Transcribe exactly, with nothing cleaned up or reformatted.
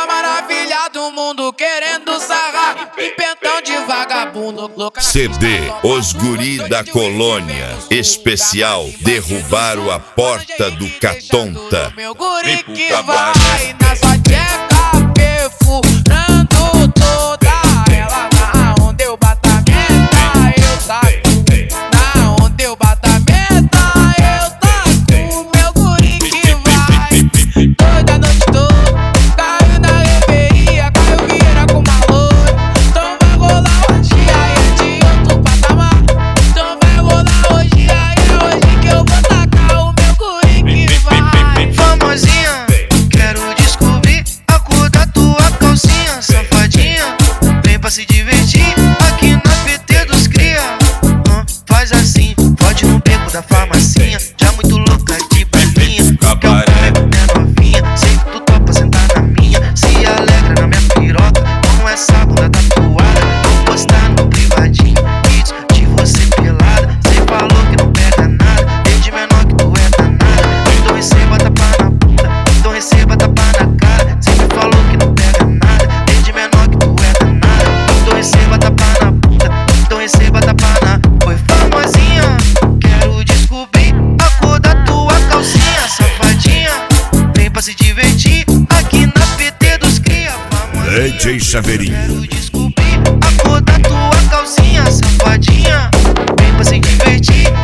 Mulher maravilha do mundo querendo sarrar, pimpentão de vagabundo. C D Os Guri da Colônia, especial Derrubaram a Porta do Catonta. Meu guri que vai na sua tcheca perfurando toda ela. Na onde eu bato a meta, eu taco. Na onde eu bato a meta, eu taco. Meu guri que vai toda noite toda. Caiu na reveria, caiu vira com malor. Então vai rolar hoje, aí é de outro patamar. Então vai rolar hoje, aí é hoje que eu vou tacar o meu guri que vai. Famosinha, quero descobrir a cor da tua calcinha. Safadinha, vem pra se divertir aqui na P T dos cria. Hum, faz assim, pode no beco da farmacinha. Já muito louca de balinha, quer um pego minha novinha. Sei que tu topa sentar na minha, se alegra na minha piroca com essa bunda tatuada. Vou postar no privadinho vídeos de você pelada. Cê falou que não pega nada, desde menor que tu é danada. Então receba tapa na bunda, então receba tapa na cara. Cê me falou que não pega nada, desde menor que tu é danada. Então receba tapa na bunda, então receba tapa na. Foi famosinha, quero descobrir a cor da tua calcinha. Safadinha, vem pra se divertir aqui na P T dos cria. D J Chaveirinho. Quero descobrir a cor da tua calcinha. Safadinha, vem pra se divertir